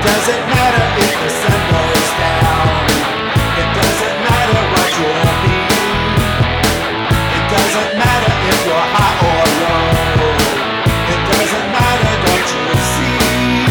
Doesn't matter if the sun goes down. It doesn't matter what you're being. It doesn't matter if you're high or low. It doesn't matter, don't you see?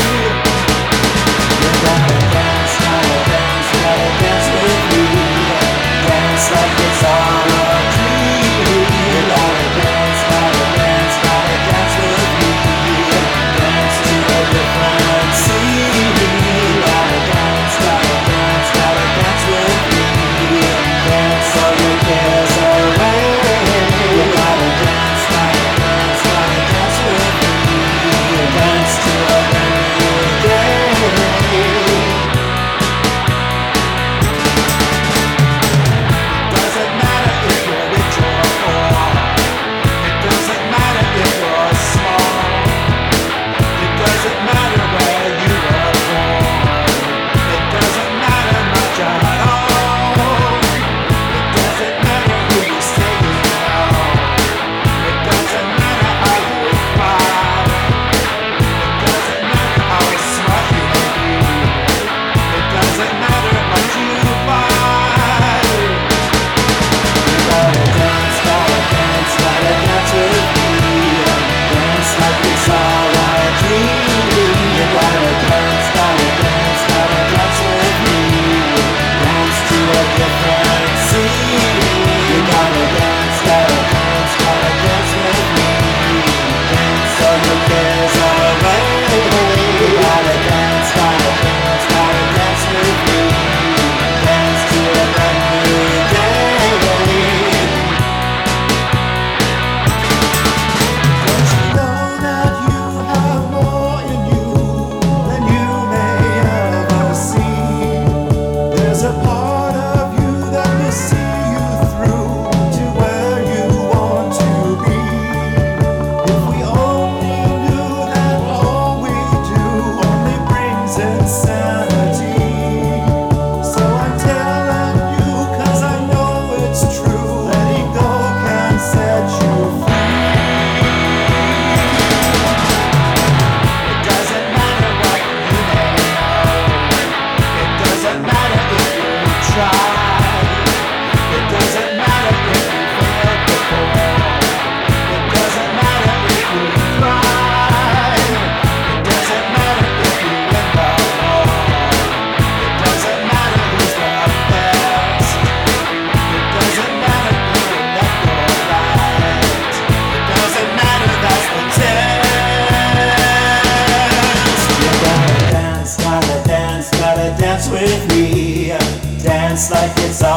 You gotta dance, gotta dance with me. Dance like it's all a dream. You gotta dance, gotta dance with me. Dance to a different scene. You gotta dance, gotta dance with me. Dance all your cares away. You gotta dance, gotta dance with me. Dance to a brand new day. Doesn't matter if you're rich or poor. It doesn't matter if you're small. It doesn't matter where you were born. It doesn't matter much at all. It doesn't matter who you say you know. It doesn't matter how you fight. It doesn't matter how smart you may be. It doesn't matter what you find. You gotta dance, gotta dance with me. Dance like it's all a dream. You gotta dance, gotta dance with me. Dance to a different scene. You gotta dance, gotta dance with me. Dance all your cares away. You gotta dance, gotta dance with me. Dance to a brand new day. Don't you know that you have more in you than you may ever see? There's a part of you that will see you through to where you want to be. If we only knew that all we do only brings insanity. So I'm telling you 'cause I know it's true. Letting go can set you free. It doesn't matter what you may know. It doesn't matter if you try. It doesn't matter if you failed before. It doesn't matter if you cry. It doesn't matter if you win the war. It doesn't matter who's the best. It doesn't matter if you let go right. It doesn't matter, that's the test. You gotta dance with me. Dance like it's all